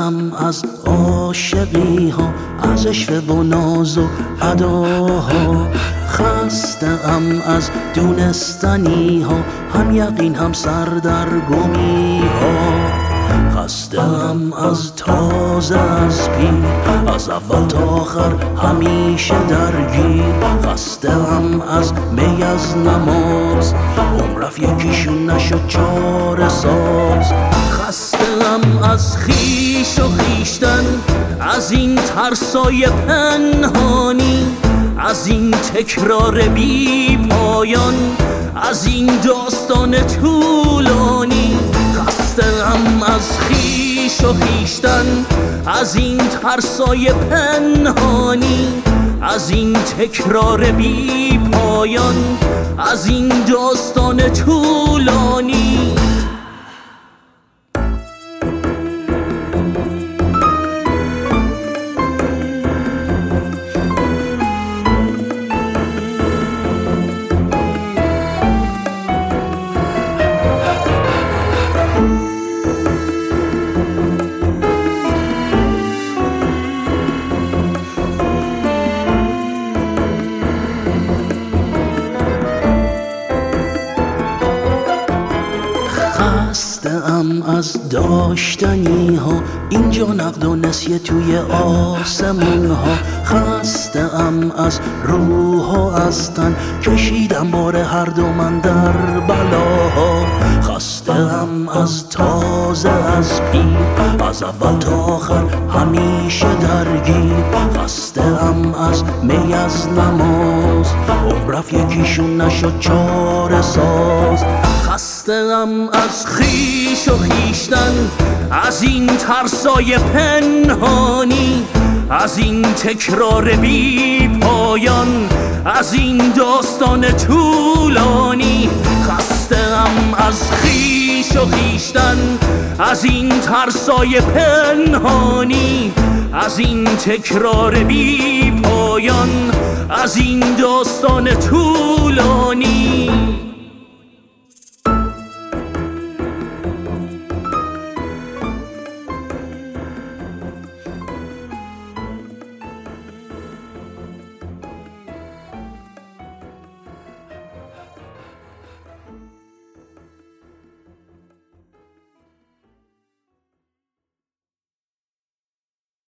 ام از عاشقی ها، از عشق و ناز و اداها. خسته ام از دونستنی ها، هم یقین هم سردرگمی ها. خسته ام از تازه از پیر، از اول تا آخر همیشه درگیر. خسته ام از می از نماز، عمر رفت یکیشون نشد چاره ساز. خسته ام از خویش و خویشتن، از این ترسای پنهانی، از این تکرار بی پایان، از این داستان طولانی. خسته ام از خویش و خویشتن، از این ترسای پنهانی، از این تکرار بی پایان، از این داستان طولانی. خسته ام از داشتنی ها، اینجا نقد و نسیه توی آسمون ها. خسته ام از روح و از تن، کشیدم بار هر دو من در بلاها. خسته ام از تازه از پیر، از اول تا آخر همیشه درگیر. خسته ام از می از نماز، عمر رفت یکیشون نشد چاره ساز. خسته ام از خویش و خویشتن، از این ترسای پنهانی، از این تکرار بی پایان، از این داستان طولانی. خسته ام از خویش و خویشتن، از این ترسای پنهانی، از این تکرار بی پایان، از این داستان طولانی.